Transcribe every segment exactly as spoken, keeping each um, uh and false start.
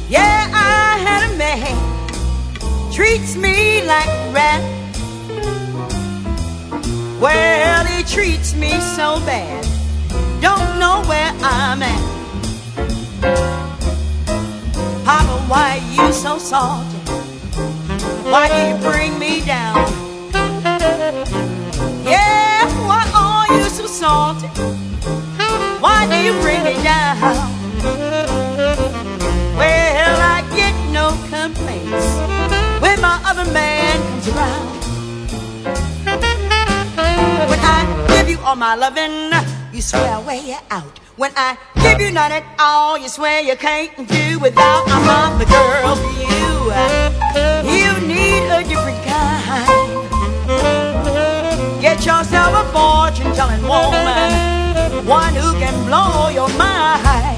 Yeah, I had a man treats me like a rat. Well, he treats me so bad, don't know where I'm at. Papa, why you so salty? Why do you bring me down? Yeah, why are you so salty? Why do you bring me down? Well, I get no complaints when my other man comes around. When I give you all my loving, you swear I'll wear you out. When I give you none at all, you swear you can't do without. I'm not the girl for you. You need a different kind. Get yourself a fortune-telling woman, one who can blow your mind.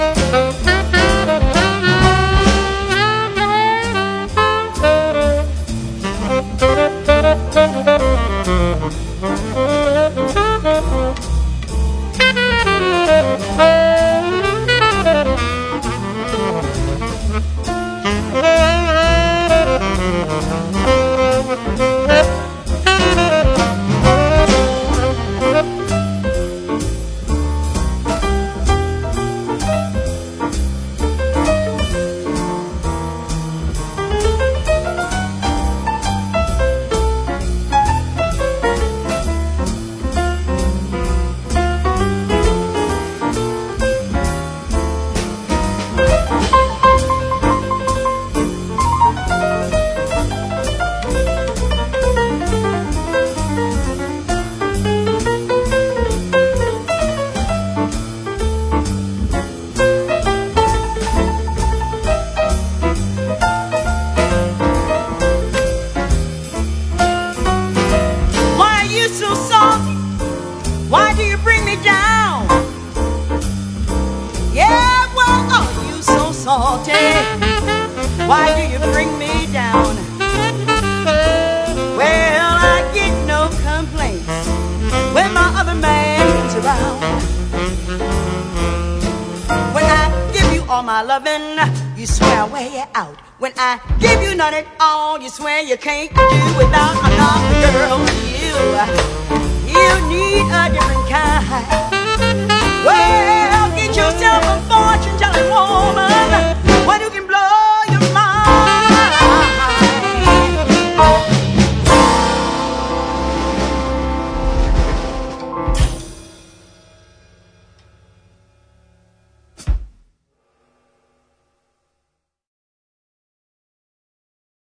Why do you bring me down? Yeah, well, are you so salty? Why do you bring me down? Well, I get no complaints when my other man comes around. When I give you all my loving, you swear I'll wear you out. When I give you none at all, you swear you can't do without. I'm not the girl for you. You need a different kind. Well, get yourself a fortune-telling woman, one who can